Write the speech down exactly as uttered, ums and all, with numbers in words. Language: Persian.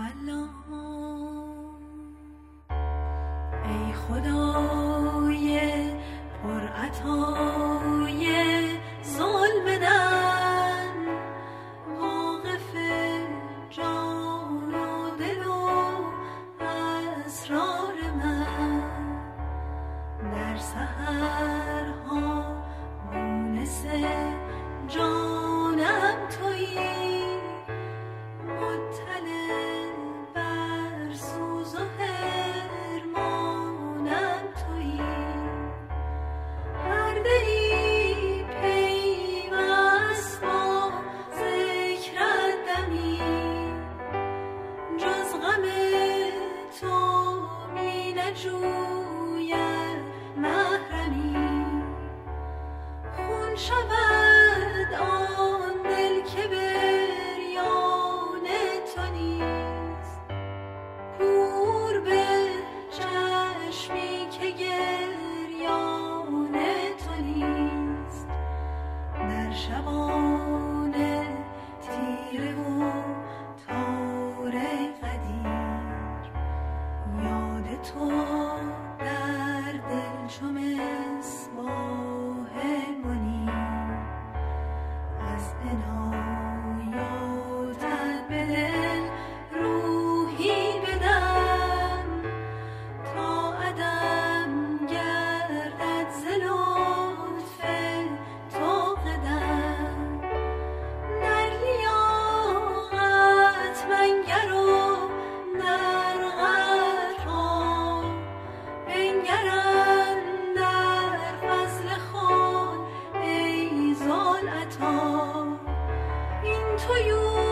ای خدای پرعطای ظلم من، واقف جان و دل و اسرار من، در سحرها مونس جانم تویی، مطلع بر سوز و حرمانم تویی، هر دلی پیوست با ذکرت دمی، جز غم تو می نجوید محرمی، خون شود آن دل که بریان تو نیست، کور به چشمی که گریان تو نیست، در شبان تیره و تار قدیر، یاد تو در دل چو مصباح منیر، از عنایاتت به دل روحی بدم، تا عدم گردد ز لطف تو قدم، در لیاقت منگر و در غرها بنگرم، در فضل خود ای ذوالعطا، این تویی